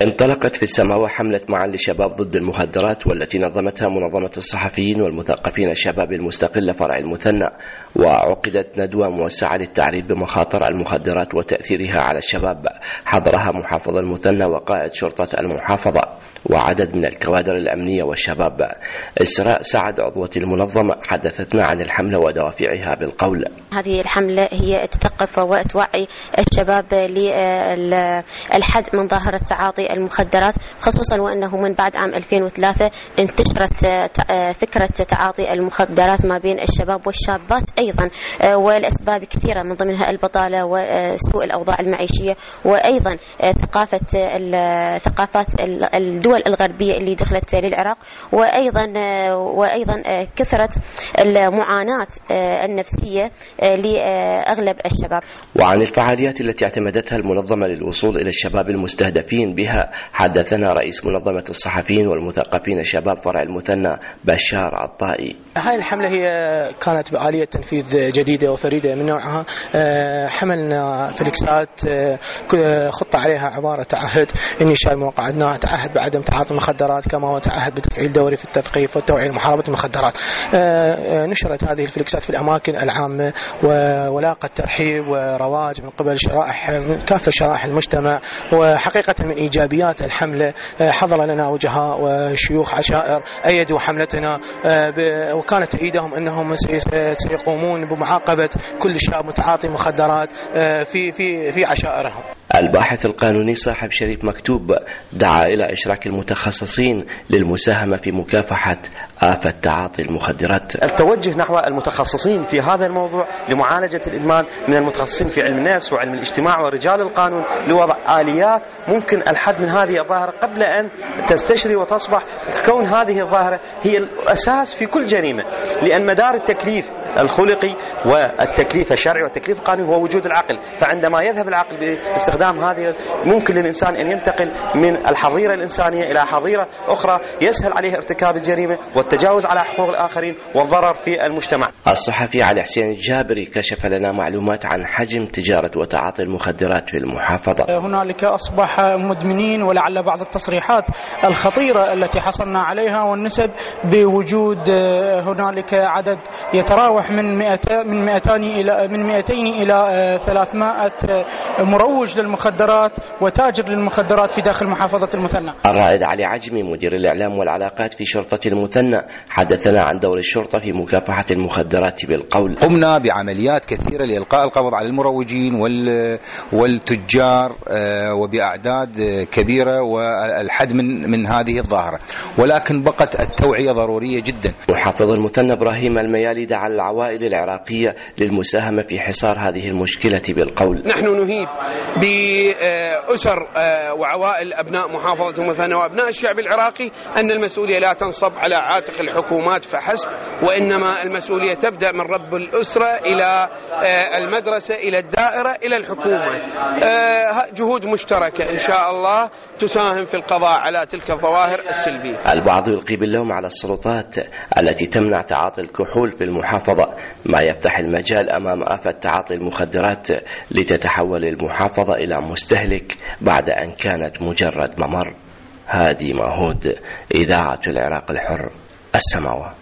انطلقت في السماوة حملة معا للشباب ضد المخدرات، والتي نظمتها منظمة الصحفيين والمثقفين الشباب المستقلة فرع المثنى، وعقدت ندوة موسعة للتعريف بمخاطر المخدرات وتأثيرها على الشباب، حضرها محافظ المثنى وقائد شرطة المحافظة وعدد من الكوادر الأمنية والشباب. إسراء سعد عضوة المنظمة حدثتنا عن الحملة ودوافعها بالقول. هذه الحملة هي تثقف وتوعي الشباب للحد من ظاهرة تعاطي المخدرات، خصوصا وأنه من بعد عام 2003 انتشرت فكرة تعاطي المخدرات ما بين الشباب والشابات أيضا، والأسباب كثيرة من ضمنها البطالة وسوء الأوضاع المعيشية، وأيضا ثقافات الدول الغربية اللي دخلت للعراق، وأيضا كثرة المعاناة النفسية لأغلب الشباب. وعن الفعاليات التي اعتمدتها المنظمة للوصول إلى الشباب المستهدفين بها حدثنا رئيس منظمة الصحفيين والمثقفين الشباب فرع المثنى بشار عطائي. هاي الحملة هي كانت بآلية تنفيذ جديدة وفريدة من نوعها. حملنا فليكسات خطة عليها عبارة تعهد إنشاء مواقعنا، تعهد بعدم تعاطي المخدرات، كما هو تعهد بتفعيل دوري في التثقيف والتوعية لمحاربة المخدرات. نشرت هذه الفليكسات في الأماكن العامة ولاقت ترحيب ورواج من قبل كافة شرائح المجتمع، وحقيقة من إيجابيات الحملة حضر لنا وجهاء وشيوخ عشائر أيدوا حملتنا، وكانت تأييدهم أنهم سيقومون بمعاقبة كل شاب متعاطي مخدرات في عشائرهم. الباحث القانوني صاحب شريف مكتوب دعا إلى إشراك المتخصصين للمساهمة في مكافحة آفة تعاطي المخدرات. التوجه نحو المتخصصين في هذا الموضوع لمعالجة الإدمان من المتخصصين في علم النفس وعلم الاجتماع ورجال القانون، لوضع آليات ممكن الحد من هذه الظاهرة قبل أن تستشري وتصبح، كون هذه الظاهرة هي الأساس في كل جريمة، لأن مدار التكليف الخلقي والتكليف الشرعي والتكليف القانوني هو وجود العقل، فعندما يذهب العقل باستخدام هذه ممكن للإنسان أن ينتقل من الحظيرة الإنسانية إلى حظيرة أخرى يسهل عليه ارتكاب الجريمة والتجاوز على حقوق الآخرين والضرر في المجتمع. الصحفي علي حسين الجابري كشف لنا معلومات عن حجم تجارة وتعاطي المخدرات في المحافظة. هنالك أصبح مدمنين، ولعل بعض التصريحات الخطيرة التي حصلنا عليها والنسب بوجود هنالك عدد يتراوح من 200 إلى 300 مروج للمخدرات وتاجر للمخدرات في داخل محافظة المثنى. الرائد علي عجمي مدير الإعلام والعلاقات في شرطة المثنى حدثنا عن دور الشرطة في مكافحة المخدرات بالقول. قمنا بعمليات كثيرة لإلقاء القبض على المروجين والتجار وبأعداد كبيرة والحد من هذه الظاهرة، ولكن بقت التوعية ضرورية جدا. محافظ المثنى إبراهيم الميالي دعا العوائل العراقية للمساهمة في حصار هذه المشكلة بالقول. نحن نهيب بأسر وعوائل أبناء محافظة المثنى وأبناء الشعب العراقي أن المسؤولية لا تنصب على عاتق الحكومات فحسب، وإنما المسؤولية تبدأ من رب الأسرة إلى المدرسة إلى الدائرة إلى الحكومة. جهود مشتركة إن شاء الله تساهم في القضاء على تلك الظواهر السلبية. البعض يلقي باللوم على السلطات التي تمنع تعاطي الكحول في المحافظة، ما يفتح المجال أمام آفة تعاطي المخدرات لتتحول المحافظة إلى مستهلك بعد أن كانت مجرد ممر. هادي ماهود، إذاعة العراق الحر، السماوة.